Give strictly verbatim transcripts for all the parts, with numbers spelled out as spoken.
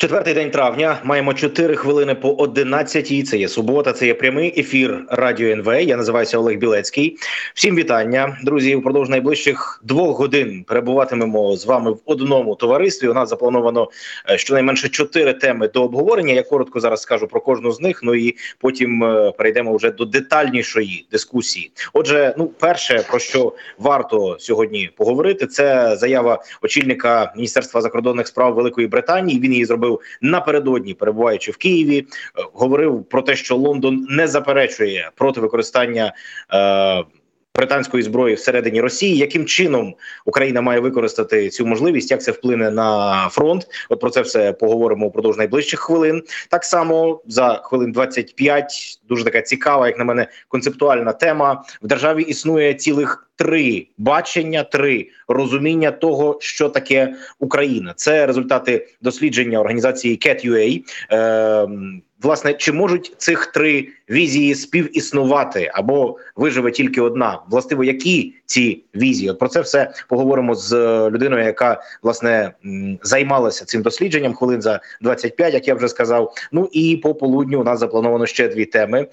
Четвертий день травня, маємо чотири хвилини по одинадцятій, це є субота, це є прямий ефір Радіо ен ве, я називаюся Олег Білецький. Всім вітання, друзі, упродовж найближчих двох годин перебуватимемо з вами в одному товаристві. У нас заплановано щонайменше чотири теми до обговорення, я коротко зараз скажу про кожну з них, ну і потім перейдемо вже до детальнішої дискусії. Отже, ну перше, про що варто сьогодні поговорити, це заява очільника Міністерства закордонних справ Великої Британії, він її зробив напередодні, перебуваючи в Києві, говорив про те, що Лондон не заперечує проти використання е, британської зброї всередині Росії. Яким чином Україна має використати цю можливість, як це вплине на фронт? От про це все поговоримо упродовж найближчих хвилин. Так само за хвилин двадцять п'ять, дуже така цікава, як на мене, концептуальна тема. В державі існує цілих три бачення, три розуміння того, що таке Україна. Це результати дослідження організації кет ю ей. Е, власне, чи можуть цих три візії співіснувати або виживе тільки одна? Властиво, які ці візії? От про це все поговоримо з людиною, яка, власне, займалася цим дослідженням, хвилин за двадцять п'ять, як я вже сказав. Ну і по полудню у нас заплановано ще дві теми.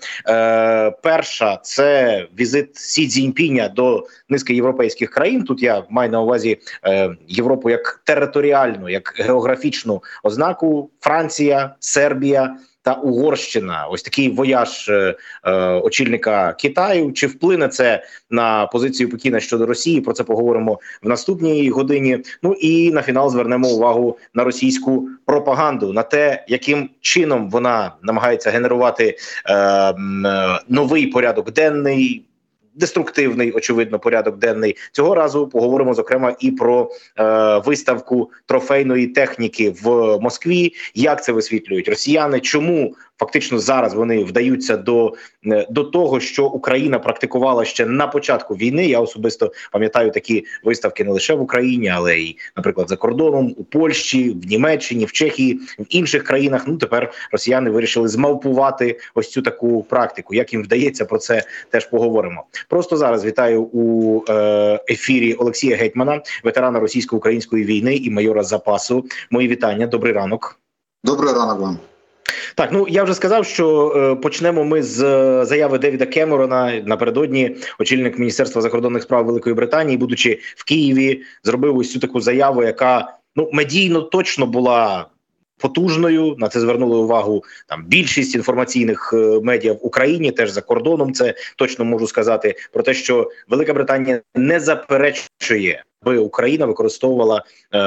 Е, перша – це візит Сі Цзіньпіня до низки європейських країн. Тут я маю на увазі е, Європу як територіальну, як географічну ознаку. Франція, Сербія та Угорщина. Ось такий вояж е, е, очільника Китаю. Чи вплине це на позицію Пекіна щодо Росії? Про це поговоримо в наступній годині. Ну і на фінал звернемо увагу на російську пропаганду, на те, яким чином вона намагається генерувати е, е, новий порядок денний, деструктивний, очевидно, порядок денний. Цього разу поговоримо, зокрема, і про е, виставку трофейної техніки в Москві. Як це висвітлюють росіяни? Чому фактично зараз вони вдаються до, до того, що Україна практикувала ще на початку війни? Я особисто пам'ятаю такі виставки не лише в Україні, але й, наприклад, за кордоном, у Польщі, в Німеччині, в Чехії, в інших країнах. Ну, тепер росіяни вирішили змавпувати ось цю таку практику. Як їм вдається, про це теж поговоримо. Просто зараз вітаю у е, ефірі Олексія Гетьмана, ветерана російсько-української війни і майора запасу. Мої вітання. Добрий ранок. Добрий ранок вам. Так, ну я вже сказав, що е, почнемо ми з е, заяви Девіда Кемерона. Напередодні очільник Міністерства закордонних справ Великої Британії, будучи в Києві, зробив ось цю таку заяву, яка ну медійно точно була потужною. На це звернули увагу там більшість інформаційних е, медіа в Україні, теж за кордоном. Це точно можу сказати про те, що Велика Британія не заперечує, аби Україна використовувала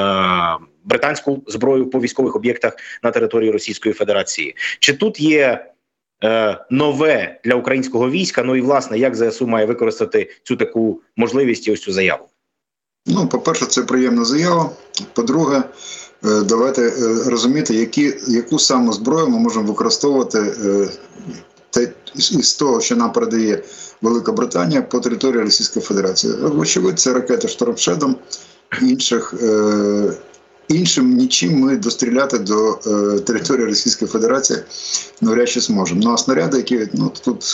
е, британську зброю по військових об'єктах на території Російської Федерації. Чи тут є е, нове для українського війська? Ну і, власне, як зе ес у має використати цю таку можливість і ось цю заяву? Ну, по-перше, це приємна заява. По-друге, е, давайте е, розуміти, які, яку саме зброю ми можемо використовувати е, те, із того, що нам передає Велика Британія по території Російської Федерації. Очевидь, це ракети Storm Shadow, інших, е, іншим нічим ми достріляти до е, території Російської Федерації навряд чи зможемо. Ну, а снаряди, які, ну, тут,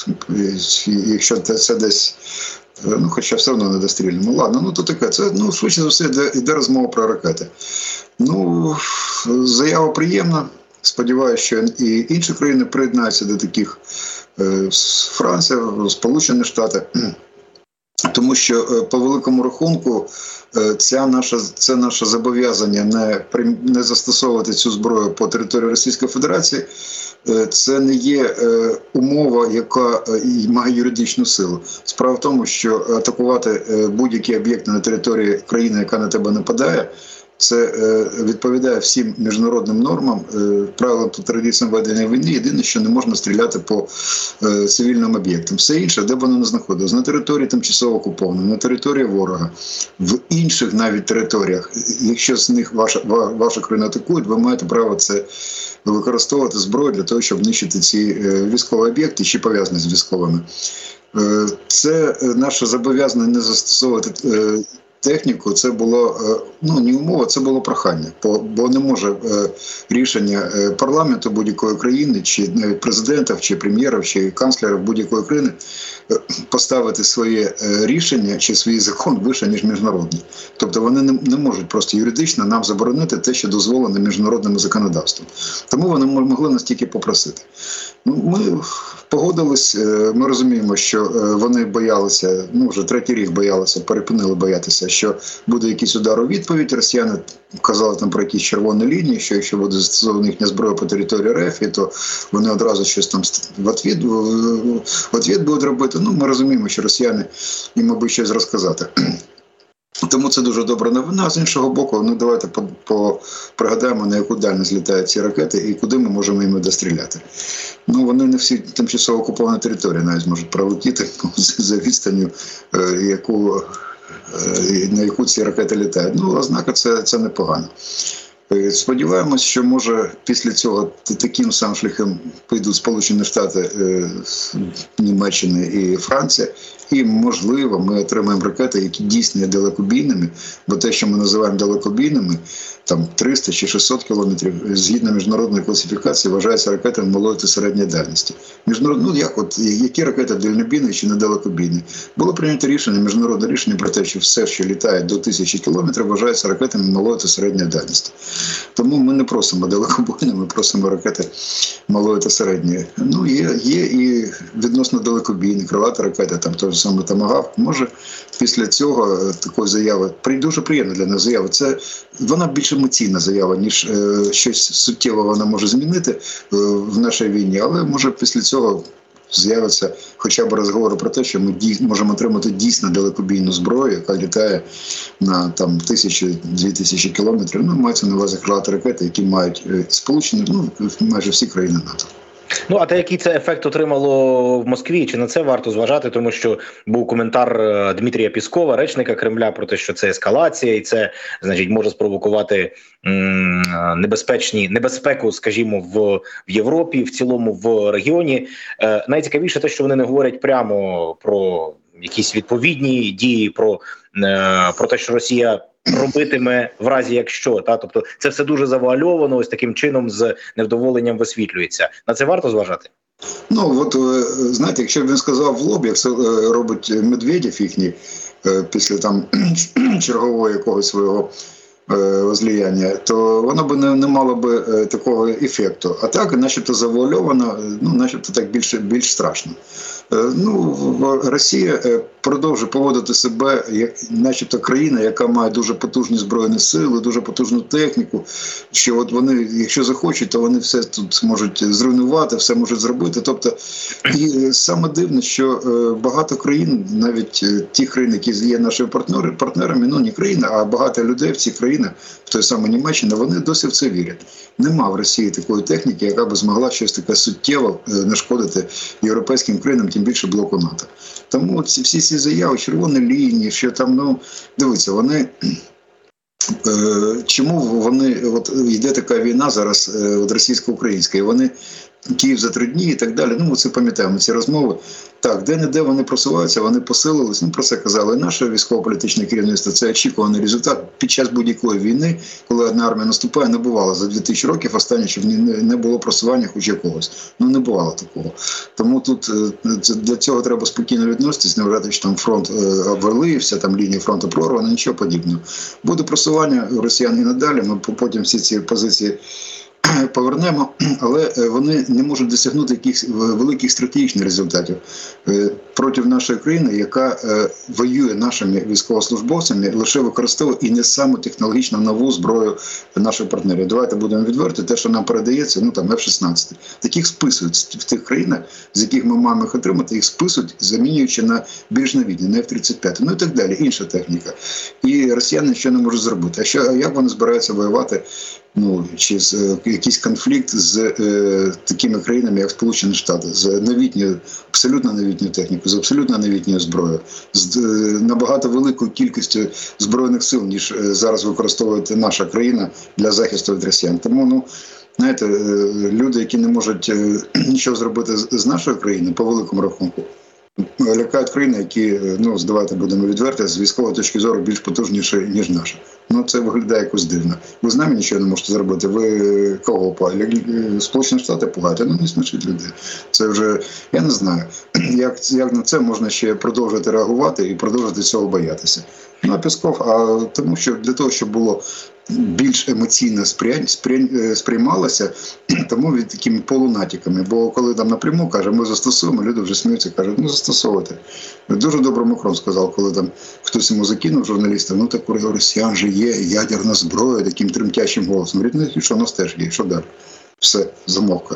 якщо це десь, ну, хоча все одно не дострілюємо. Ладно, ну, то таке, це, ну, швидше за все, йде, йде розмова про ракети. Ну, заява приємна. Сподіваюся, що і інші країни приєднаються до таких, Франція, Сполучені Штати. Тому що по великому рахунку ця наша, це наше зобов'язання не, не застосовувати цю зброю по території Російської Федерації. Це не є умова, яка має юридичну силу. Справа в тому, що атакувати будь-які об'єкти на території країни, яка на тебе нападає, це е, відповідає всім міжнародним нормам, е, правилам та традиціям ведення війни. Єдине, що не можна стріляти по е, цивільним об'єктам. Все інше, де б воно не знаходилось, на території тимчасово окупованої, на території ворога, в інших навіть територіях. Якщо з них ваша, ваша країна атакує, ви маєте право це використовувати зброю для того, щоб нищити ці е, військові об'єкти, чи пов'язані з військовими. Е, це наше зобов'язання не застосовувати е, техніку, це було, ну, не умова, це було прохання. Бо, бо не може рішення парламенту будь-якої країни, чи президентів, чи прем'єрів, чи канцлерів будь-якої країни поставити своє рішення чи свій закон вище, ніж міжнародний. Тобто вони не, не можуть просто юридично нам заборонити те, що дозволено міжнародним законодавством. Тому вони могли нас тільки попросити. Ну, ми погодились, ми розуміємо, що вони боялися, ну вже третій рік боялися, перепинили боятися, що буде якийсь удар у відповідь. Росіяни казали там про якісь червоні лінії, що якщо буде застосована їхня зброя по території РФ, то вони одразу щось там в відповідь, в відповідь будуть робити. Ну, ми розуміємо, що росіяни їм, мабуть, щось розказати. Тому це дуже добра новина. З іншого боку, ну давайте по, по пригадаємо, на яку дальність літають ці ракети і куди ми можемо їм достріляти. Ну, вони не всі тимчасово окуповані території навіть зможуть пролетіти за відстанню, яку, на яку ці ракети літають. Ну, ознака, це, це непогано. Сподіваємось, що може після цього таким самим шляхом підуть Сполучені Штати, Німеччина і Франція. І, можливо, ми отримаємо ракети, які дійсно є далекобійними, бо те, що ми називаємо далекобійними, там триста чи шістсот кілометрів, згідно міжнародної класифікації, вважаються ракетами малої та середньої дальності. Міжнарод... Ну, як от, які ракети дальнобійні чи недалекобійні? Було прийнято рішення, міжнародне рішення про те, що все, що літає до тисячі кілометрів, вважається ракетами малої та середньої дальності. Тому ми не просимо далекобійні, ми просимо ракети малої та середньої. Ну, є, є і відносно далекобійні, крилаті ракети, там той же саме Томагавк. Може, після цього такої заяви, дуже приємна для нас заява, це вона більш емоційна заява, ніж е, щось суттєво вона може змінити е, в нашій війні, але може після цього з'явиться хоча б розговори про те, що ми дій, можемо отримати дійсно далекобійну зброю, яка літає на там тисячу-дві тисячі кілометрів. Ну, мається на увазі крилаті ракети, які мають е, сполучені, ну, майже всі країни НАТО. Ну, а те, який це ефект отримало в Москві, чи на це варто зважати, тому що був коментар Дмитрія Піскова, речника Кремля, про те, що це ескалація, і це, значить, може спровокувати м- небезпечні, небезпеку, скажімо, в, в Європі, в цілому в регіоні. Е, найцікавіше те, що вони не говорять прямо про якісь відповідні дії, про, е, про те, що Росія робитиме в разі якщо, та тобто це все дуже завуальовано, ось таким чином з невдоволенням висвітлюється. На це варто зважати? Ну от знаєте, якщо б він сказав в лоб, як це робить Медведєв їхній після там чергового якогось свого злияння, то воно б не, не мало б такого ефекту. А так, начебто завуальовано, ну начебто так більше більш страшно. Ну, Росія продовжує поводити себе як начебто країна, яка має дуже потужні збройні сили, дуже потужну техніку, що от вони, якщо захочуть, то вони все тут можуть зруйнувати, все можуть зробити. Тобто, і саме дивне, що багато країн, навіть ті країни, які є нашими партнери, партнерами, ну не країна, а багато людей в ці країни, в той самій Німеччині, вони досі в це вірять. Нема в Росії такої техніки, яка б змогла щось таке суттєво нашкодити європейським країнам, тим більше блоку НАТО. Тому ці, всі ці заяви, червоні лінії, що там, ну, дивіться, вони, е, чому вони, от йде така війна зараз, е, от російсько-українська, і вони, Київ за три дні і так далі, ну, ми це пам'ятаємо, ці розмови. Так, де-не-де вони просуваються, вони посилились, ну, про це казали наше військово-політичне керівництво, це очікуваний результат під час будь-якої війни, коли одна армія наступає, не бувало за дві тисячі років останнє, щоб не було просування хоч якогось. Ну, не бувало такого. Тому тут для цього треба спокійно відноситись, не вважати, що там фронт обвалився, там лінія фронту прорвана, нічого подібного. Буде просування у росіян і надалі, ми потім всі ці позиції повернемо, але вони не можуть досягнути якихось великих стратегічних результатів проти нашої країни, яка воює нашими військовослужбовцями, лише використовує і не саму технологічно нову зброю наших партнерів. Давайте будемо відверті, те, що нам передається, ну там еф шістнадцять. Таких списують в тих країнах, з яких ми маємо їх отримати, їх списують, замінюючи на більш новітні, на еф тридцять п'ять, ну і так далі, інша техніка. І росіяни нічого не можуть зробити. А що, як вони збираються воювати? Ну, чи з е, якийсь конфлікт з е, такими країнами, як Сполучені Штати, з новітньою, абсолютно новітньою технікою, з абсолютно новітньою зброєю, з е, набагато великою кількістю збройних сил, ніж е, зараз використовує наша країна для захисту від росіян. Тому, ну, знаєте, е, люди, які не можуть е, нічого зробити з, з нашої країни, по великому рахунку, лякають країни, які, ну, давайте будемо відверти, з військової точки зору більш потужніші, ніж наша. Ну, це виглядає якось дивно. Ви з нами нічого не можете зробити. Ви кого пали? Сполучені Штати пугаєте? Ну, не смішіть людей. Це вже, я не знаю, як, як на це можна ще продовжувати реагувати і продовжувати цього боятися. Ну, а Пєсков, а тому що для того, щоб було більш емоційно сприй... Сприй... сприймалося, тому від такими полунатяками. Бо коли там напряму каже, ми застосуємо, люди вже сміються, кажуть, ну застосовувати. Дуже добре Макрон сказав, коли там хтось йому закинув журналістів, ну так у росіян же є ядерна зброя, таким тремтячим голосом. Говорить, ну що у нас теж є, що далі? Все, замовка.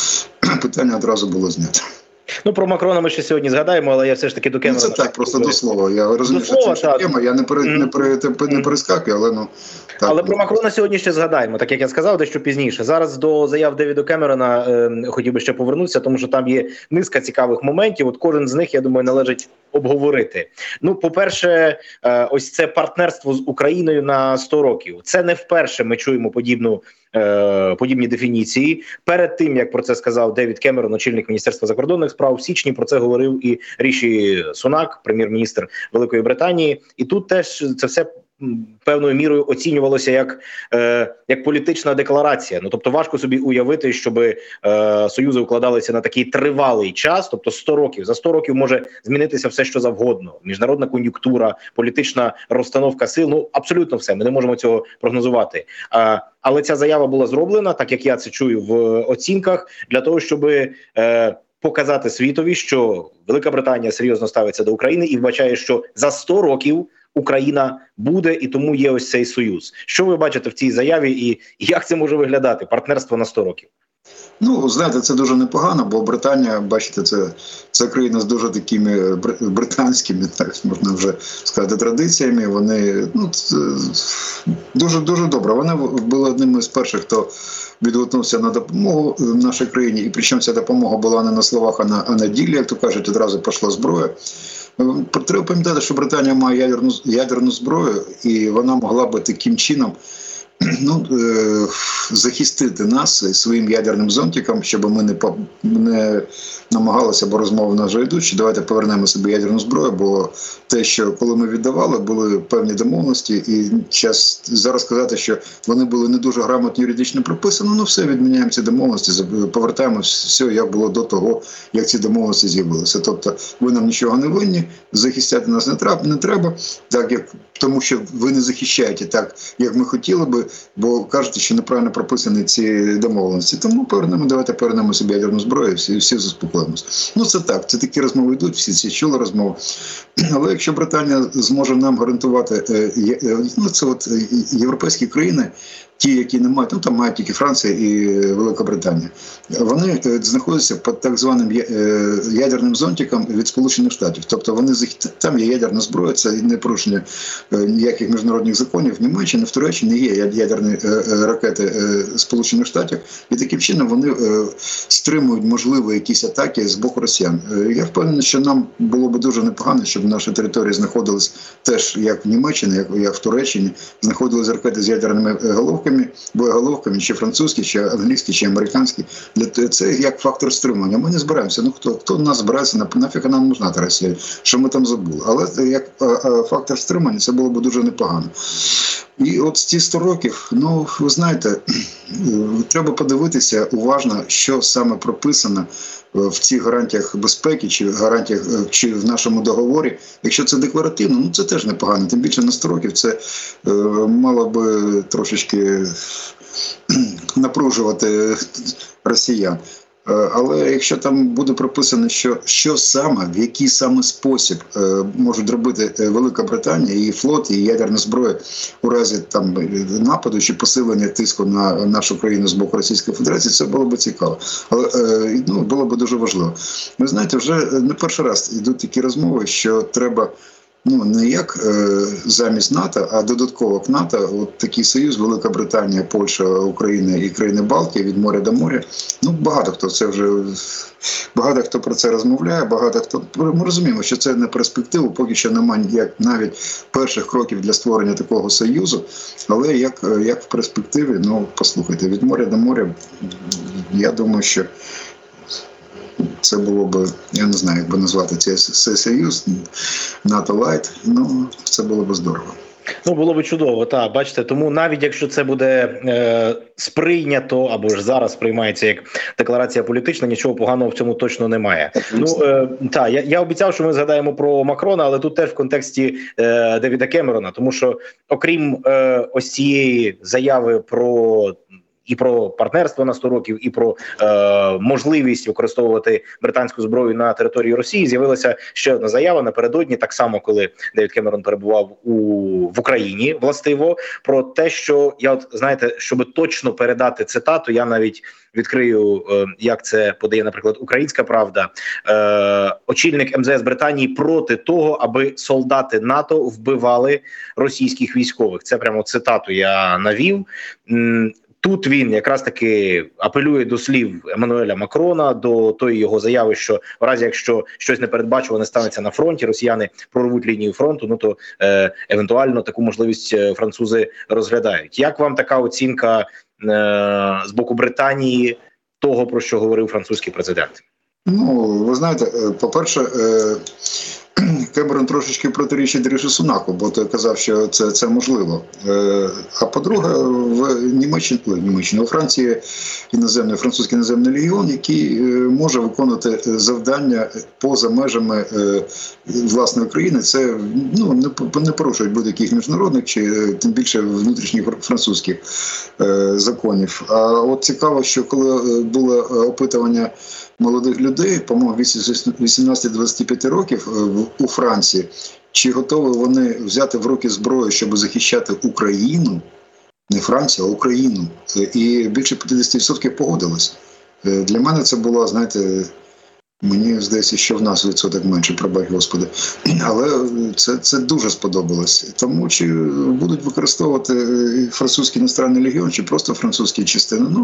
Питання одразу було знято. Ну, про Макрона ми ще сьогодні згадаємо, але я все ж таки до Кемерона... Ну, це так, просто до слова. Я розумію, що це ще тема, я не, пере, не, пере, не перескакую, але ну... Так. Але про Макрона сьогодні ще згадаємо, так як я сказав, дещо пізніше. Зараз до заяв Девіда Кемерона е, хотів би ще повернутися, тому що там є низка цікавих моментів. От кожен з них, я думаю, належить обговорити. Ну, по-перше, е, ось це партнерство з Україною на сто років. Це не вперше ми чуємо подібну е, подібні дефініції. Перед тим, як про це сказав Девід Кемерон, очільник Міністерства закордонних справ, в січні про це говорив і Ріші Сунак, прем'єр-міністр Великої Британії. І тут теж це все певною мірою оцінювалося як, е, як політична декларація. Ну, тобто важко собі уявити, щоб е, союзи укладалися на такий тривалий час, тобто сто років. За сто років може змінитися все, що завгодно. Міжнародна кон'юнктура, політична розстановка сил, ну, абсолютно все. Ми не можемо цього прогнозувати. А, але ця заява була зроблена, так як я це чую в оцінках, для того, щоб... Е, показати світові, що Велика Британія серйозно ставиться до України і вбачає, що за сто років Україна буде, і тому є ось цей союз. Що ви бачите в цій заяві і як це може виглядати? Партнерство на сто років. Ну, знаєте, це дуже непогано, бо Британія, бачите, це, це країна з дуже такими британськими, так можна вже сказати, традиціями. Вони, ну, дуже, дуже добре. Вони були одним із перших, хто відгукнувся на допомогу нашій країні. І причому ця допомога була не на словах, а на, а на ділі, як то кажуть, одразу пішла зброя. Треба пам'ятати, що Британія має ядерну, ядерну зброю, і вона могла би таким чином, ну, е, захистити нас своїм ядерним зонтиком, щоб ми не, не намагалися, бо розмови на вже йдуть, що давайте повернемо собі ядерну зброю, бо те, що коли ми віддавали, були певні домовленості, і час, зараз сказати, що вони були не дуже грамотно юридично прописані, ну все, відміняємо ці домовленості, повертаємо все, як було до того, як ці домовленості з'явилися. Тобто ви нам нічого не винні, захищати нас не треба, не треба так, як, тому що ви не захищаєте так, як ми хотіли би, бо кажете, що неправильно прописані ці домовленості. Тому повернемо, давайте повернемо собі ядерну зброю, всі, всі заспокоїмося. Ну це так, це такі розмови йдуть, всі ці чули розмови. Але якщо Британія зможе нам гарантувати, ну це от європейські країни, ті, які не мають, ну там мають тільки Франція і Велика Британія, вони знаходяться під так званим ядерним зонтиком від Сполучених Штатів. Тобто вони, там є ядерна зброя, це не порушення ніяких міжнародних законів. В Німеччині, в Туреччині є ядерні ракети Сполучених Штатів, і таким чином вони стримують можливі якісь атаки з боку росіян. Я впевнений, що нам було б дуже непогано, щоб наші території знаходились теж, як в Німеччині, як, як в Туреччині, знаходились ракети з ядерними головками, боєголовками, чи французькі, чи англійські, чи американські. Це як фактор стримування. Ми не збираємося. Ну, хто, хто в нас збирається, нафіг нам нужна та Росія, що ми там забули. Але як фактор стримування це було б дуже непогано. І от з ці сто років, ну, ви знаєте, треба подивитися уважно, що саме прописано в цих гарантіях безпеки, чи гарантіях, чи в нашому договорі. Якщо це декларативно, ну це теж непогано. Тим більше на сто років це е, мало би трошечки напружувати росіян. Але якщо там буде прописано, що, що саме, в який саме спосіб е, можуть робити Велика Британія, її флот, її ядерна зброя у разі там нападу чи посилення тиску на нашу країну з боку Російської Федерації, це було б цікаво. Але е, ну, було б дуже важливо. Ви знаєте, вже не перший раз йдуть такі розмови, що треба, ну, не як е, замість НАТО, а додатково к НАТО, от такий союз, Велика Британія, Польща, Україна і країни Балтії, від моря до моря. Ну, багато хто це вже, багато хто про це розмовляє, багато хто, ми розуміємо, що це не перспективу, поки що немає ніяк навіть перших кроків для створення такого союзу, але як, як в перспективі, ну, послухайте, від моря до моря, я думаю, що це було б, я не знаю, як би назвати цей союз, НАТО Лайт, ну, це було б здорово. Ну, було б чудово, так, бачите, тому навіть якщо це буде е, сприйнято, або ж зараз сприймається як декларація політична, нічого поганого в цьому точно немає. Ну, е, так, я, я обіцяв, що ми згадаємо про Макрона, але тут теж в контексті е, Девіда Кемерона, тому що окрім е, ось цієї заяви про і про партнерство на сто років, і про е, можливість використовувати британську зброю на території Росії, з'явилася ще одна заява напередодні, так само, коли Девід Кемерон перебував у, в Україні, властиво, про те, що, я от, знаєте, щоб точно передати цитату, я навіть відкрию, е, як це подає, наприклад, Українська Правда. Е, очільник ем зе ес Британії проти того, аби солдати НАТО вбивали російських військових. Це прямо цитату я навів. Тут він якраз таки апелює до слів Еммануеля Макрона, до тої його заяви, що в разі, якщо щось непередбачуване станеться на фронті, росіяни прорвуть лінію фронту, ну то е, евентуально таку можливість французи розглядають. Як вам така оцінка е, з боку Британії того, про що говорив французький президент? Ну, ви знаєте, по-перше, е, Кемерон трошечки протирічить Ріші Сунаку, бо той казав, що це, це можливо. Е, а по-друге, в Німеччині, в Німеччині, у Франції іноземний, французький іноземний легіон, який е, може виконувати завдання поза межами е, власної країни. Це ну, не, не порушують будь-яких міжнародних чи тим більше внутрішніх французьких е, законів. А от цікаво, що коли було опитування молодих людей, по-моєму, вісімнадцять двадцять п'ять років у Франції, чи готові вони взяти в руки зброю, щоб захищати Україну, не Францію, а Україну. І більше п'ятдесят відсотків погодилось. Для мене це було, знаєте, мені здається, що в нас відсоток менше, пробач Господи. Але це, це дуже сподобалось. Тому чи будуть використовувати французький іностранний легіон, чи просто французькі частини, ну,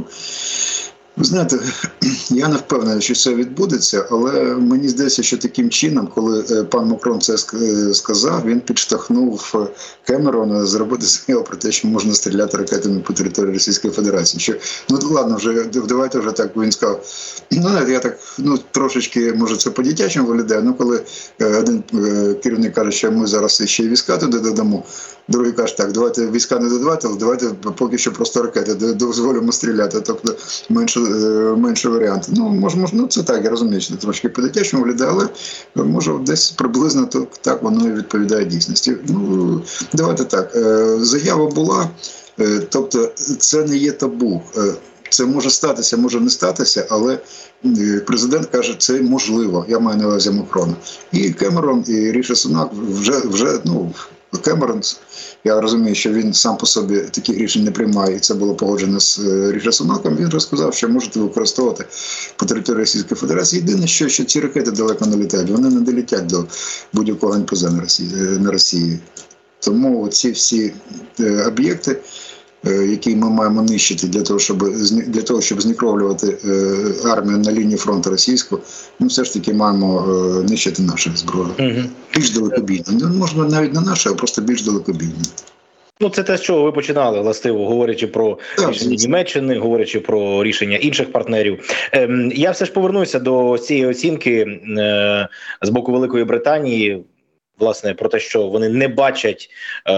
ви знаєте, я не впевнений, що це відбудеться, але мені здається, що таким чином, коли пан Макрон це сказав, він підштовхнув Кемерона зробити заяву про те, що можна стріляти ракетами по території Російської Федерації. Що, ну ладно, вже давайте вже так, він сказав, ну я так, ну трошечки, може це по-дитячому виглядає, ну коли один керівник каже, що ми зараз ще й війська туди додамо, другий каже, так, давайте війська не додавати, але давайте поки що просто ракети дозволимо стріляти, тобто менше, менше варіантів. Ну, може, може, ну це так, я розумію, що це трошки по-дитячому виглядає, але може десь приблизно так, так воно і відповідає дійсності. Ну, давайте так, заява була, тобто це не є табу. Це може статися, може не статися, але президент каже, це можливо, я маю на увазі Макрона. І Кемерон, і Ріші Сунак вже, вже ну, Кемерон, я розумію, що він сам по собі таких рішень не приймає, і це було погоджено з Ріші Сунаком, він розказав, що можете використовувати по території Російської Федерації. Єдине, що, що ці ракети далеко не літають, вони не долетять до будь-якого ен пе зет на Росії. На Росії. Тому ці всі об'єкти, які ми маємо нищити для того, щоб для того, щоб знекровлювати армію на лінії фронту російську, ми все ж таки маємо нищити нашу зброю. Угу. Більш далекобійно. Не можна навіть не нашу, а просто більш далекобійно. Ну, це те, з чого ви починали, властиво, говорячи про так, рішення Німеччини, говорячи про рішення інших партнерів. Ем, я все ж повернуся до цієї оцінки е, з боку Великої Британії, власне, про те, що вони не бачать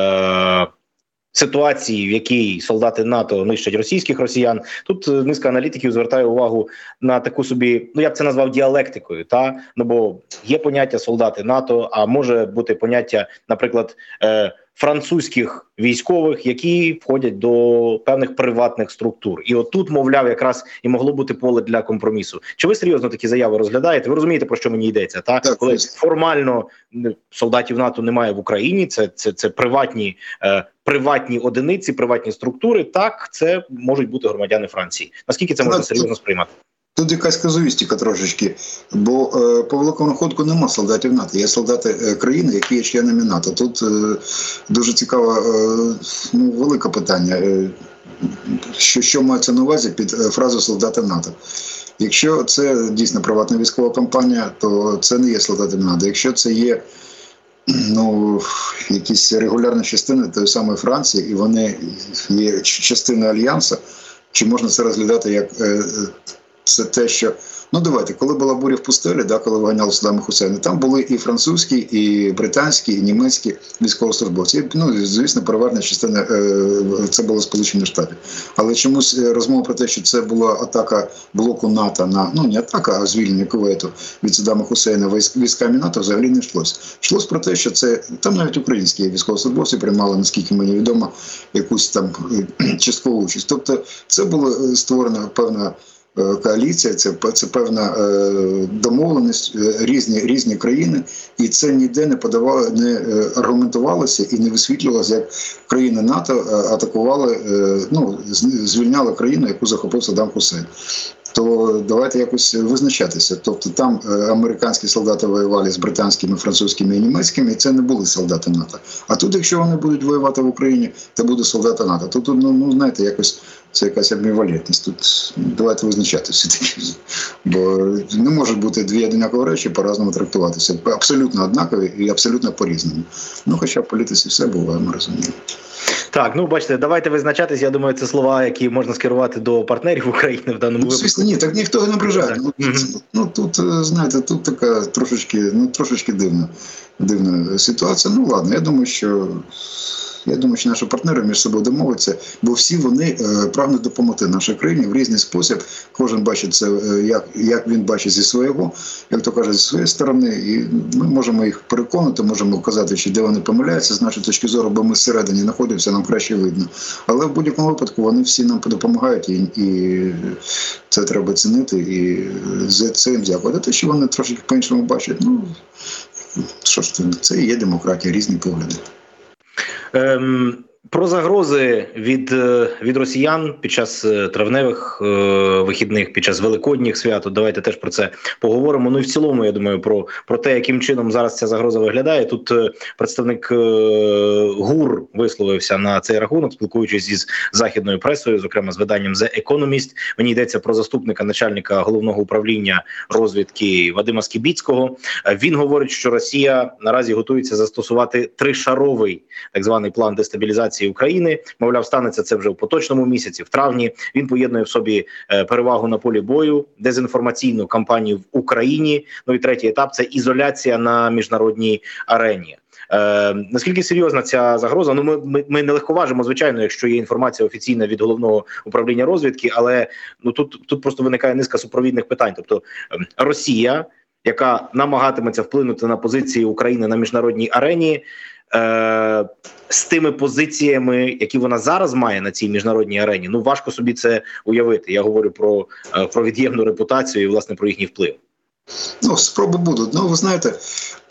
е, ситуації, в якій солдати НАТО нищать російських росіян. Тут низка аналітиків звертає увагу на таку собі, ну я б це назвав діалектикою, та? Ну бо є поняття солдати НАТО, а може бути поняття, наприклад, е, французьких військових, які входять до певних приватних структур. І от тут, мовляв, якраз і могло бути поле для компромісу. Чи ви серйозно такі заяви розглядаєте? Ви розумієте, про що мені йдеться? Та? Так, коли формально солдатів НАТО немає в Україні, це, це, це приватні, е, приватні одиниці, приватні структури, так, це можуть бути громадяни Франції. Наскільки це можна серйозно сприймати? Тут якась казуїстика трошечки, бо е, по великому рахунку нема солдатів НАТО, є солдати е, країни, які є членами НАТО. Тут е, дуже цікаве, е, ну, велике питання, е, що, що мається на увазі під е, фразу «солдати НАТО». Якщо це дійсно приватна військова компанія, то це не є солдати НАТО. Якщо це є ну, якісь регулярні частини тої самої Франції, і вони є частиною Альянсу, чи можна це розглядати як е, це те, що, ну давайте, коли була буря в пустелі, да, коли виганяли Саддама Хусейна, там були і французькі, і британські, і німецькі військовослужбовці. І, ну, звісно, переважна частина це було Сполучені Штати. Але чомусь розмова про те, що це була атака блоку НАТО на, ну не атака, а звільнення Кувейту від Саддама Хусейна військами НАТО взагалі не йшлось. Йшлось про те, що це, там навіть українські військовослужбовці приймали, наскільки мені відомо, якусь там часткову участь. Тобто це була створена певна коаліція, це, це певна е, домовленість, різні, різні країни, і це ніде не подавало, не аргументувалося і не висвітлювалося, як країни НАТО атакували, е, ну, звільняли країну, яку захопив Саддам Хусейн. То давайте якось визначатися. Тобто там американські солдати воювали з британськими, французькими і німецькими, і це не були солдати НАТО. А тут, якщо вони будуть воювати в Україні, то будуть солдати НАТО. То тут, ну, ну знаєте, якось це якась амбівалентність. Тут давайте визначатися. Бо не можуть бути дві однакові речі по-разному трактуватися. Абсолютно однакові і абсолютно по-різному. Ну, хоча в політиці все буває, ми розуміємо. Так, ну бачите, давайте визначатись. Я думаю, це слова, які можна скерувати до партнерів України в даному випадку. Звісно, ні, так ніхто не ображає. Ну, mm-hmm. ну тут, знаєте, тут така трошечки, ну трошечки дивна, дивна ситуація. Ну ладно, я думаю, що я думаю, що наші партнери між собою домовляться, бо всі вони е, прагнуть допомогти нашій країні в різний спосіб. Кожен бачить це, е, як, як він бачить зі свого, як то каже, зі своєї сторони. І ми можемо їх переконати, можемо вказати, що де вони помиляються, з нашої точки зору, бо ми всередині знаходимося, нам краще видно. Але в будь-якому випадку вони всі нам допомагають, і, і це треба цінити, і за це їм дякувати. Те, що вони трошки по-іншому бачать, ну, що ж, це і є демократія, різні погляди. Ем, про загрози від, від росіян під час травневих е, вихідних, під час великодніх свят, давайте теж про це поговоримо. Ну і в цілому, я думаю, про, про те, яким чином зараз ця загроза виглядає. Тут е, представник е, ГУР висловився на цей рахунок, спілкуючись із західною пресою, зокрема з виданням The Economist. Мені йдеться про заступника начальника головного управління розвідки Вадима Скібіцького. Він говорить, що Росія наразі готується застосувати тришаровий так званий план дестабілізації України. Мовляв, станеться це вже в поточному місяці, в травні. Він поєднує в собі перевагу на полі бою, дезінформаційну кампанію в Україні. Ну і третій етап – це ізоляція на міжнародній арені. Е, наскільки серйозна ця загроза? Ну, ми, ми, ми не легковажимо, звичайно, якщо є інформація офіційна від головного управління розвідки, але ну тут, тут просто виникає низка супровідних питань. Тобто Росія, яка намагатиметься вплинути на позиції України на міжнародній арені, Е, з тими позиціями, які вона зараз має на цій міжнародній арені, ну важко собі це уявити. Я говорю про, про від'ємну репутацію і, власне, про їхній вплив. Ну, спроби будуть. Ну, ви знаєте, е,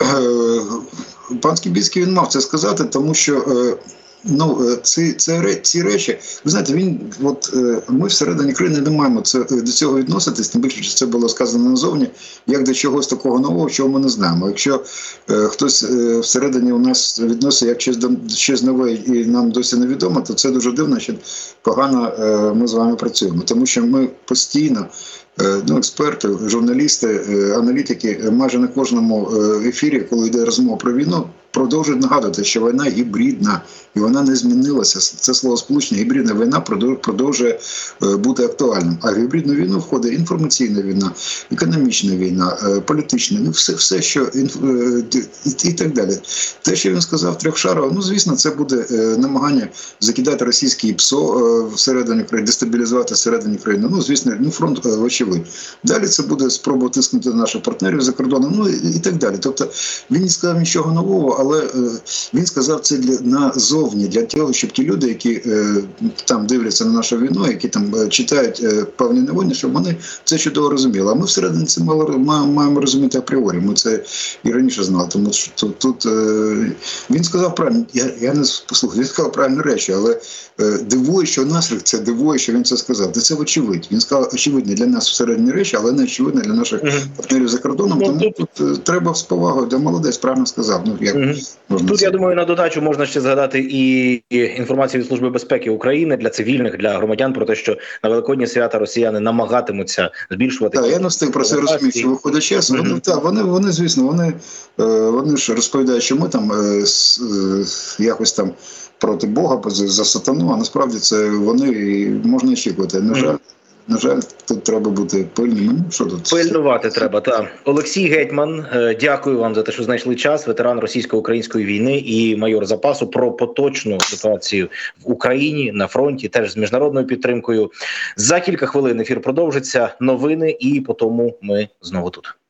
пан Скібіцький, він мав це сказати, тому що е, ну, ці, ці, ці речі, ви знаєте, він, от, ми всередині країни не маємо це, до цього відноситись, тим більше, що це було сказано назовні, як до чогось такого нового, чого ми не знаємо. Якщо е, хтось е, всередині у нас відносить як щось, щось нове і нам досі невідомо, то це дуже дивно, що погано е, ми з вами працюємо. Тому що ми постійно, е, ну, експерти, журналісти, е, аналітики, майже на кожному ефірі, коли йде розмова про війну, продовжують нагадувати, що війна гібридна, і вона не змінилася. Це словосполучення, гібридна війна продовжує бути актуальним. А в гібридну війну входить інформаційна війна, економічна війна, політична, ну все, все що і так далі. Те, що він сказав трьохшарово, ну звісно, це буде намагання закидати російські ПСО всередині країни, дестабілізувати всередині країни. Ну, звісно, ну фронт очевидь. Далі це буде спроба тиснути наших партнерів за кордоном, ну і, і так далі. Тобто він не сказав нічого нового, але е, він сказав це для назовні, для того, щоб ті люди, які е, там дивляться на нашу війну, які там е, читають е, певні новини, щоб вони це чудово розуміли. А ми всередині це мало, маємо розуміти апріорі. Ми це і раніше знали. Тому що тут, тут е, він сказав правильно, я, я не послухав, він сказав правильні речі, але е, дивує, що наслідок це дивує, що він це сказав. Це очевидь. Він сказав, очевидно для нас всередині речі, але не очевидно для наших mm-hmm. партнерів за кордоном. Тому mm-hmm. тут е, треба з повагою, де молодець правильно сказав. Ну, як mm-hmm. Тут, це... я думаю, на додачу можна ще згадати і інформацію від Служби безпеки України для цивільних, для громадян про те, що на Великодні свята росіяни намагатимуться збільшувати. Так, я не встиг про це розуміти, що виходить час. Mm-hmm. Вони, так, вони, вони, звісно, вони, вони ж розповідають, що ми там якось там проти Бога, за сатану, а насправді це вони можна очікувати. На жаль, на жаль, тут треба бути пильним. Що тут? Пильнувати треба, так. Олексій Гетьман, дякую вам за те, що знайшли час. Ветеран російсько-української війни і майор запасу. Про поточну ситуацію в Україні, на фронті, теж з міжнародною підтримкою. За кілька хвилин ефір продовжиться. Новини і по тому ми знову тут.